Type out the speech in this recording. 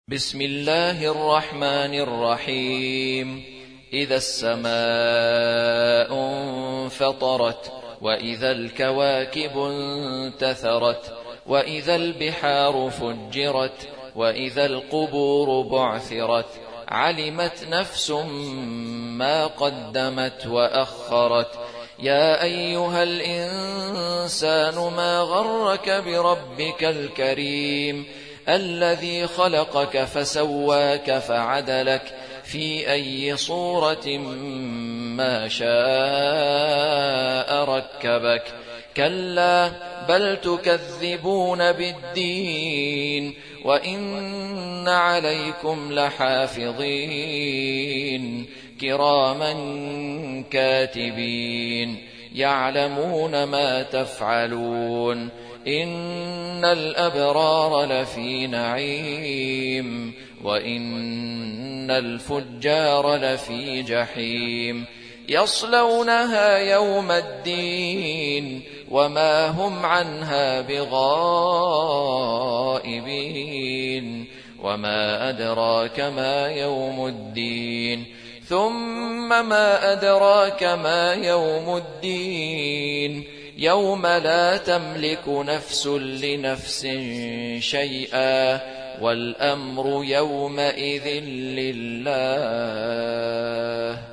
بسم الله الرحمن الرحيم. إذا السماء انفطرت، وإذا الكواكب انتثرت، وإذا البحار فجرت، وإذا القبور بعثرت، علمت نفس ما قدمت وأخرت. يا أيها الإنسان ما غرك بربك الكريم الذي خلقك فسواك فعدلك في أي صورة ما شاء ركبك. كلا بل تكذبون بالدين، وإن عليكم لحافظين كراما كاتبين يعلمون ما تفعلون. إن الأبرار لفي نعيم، وإن الفجار لفي جحيم، يصلونها يوم الدين وما هم عنها بغائبين. وما أدراك ما يوم الدين، ثم ما أدراك ما يوم الدين، يوم لا تملك نفس لنفس شيئا، والأمر يومئذ لله.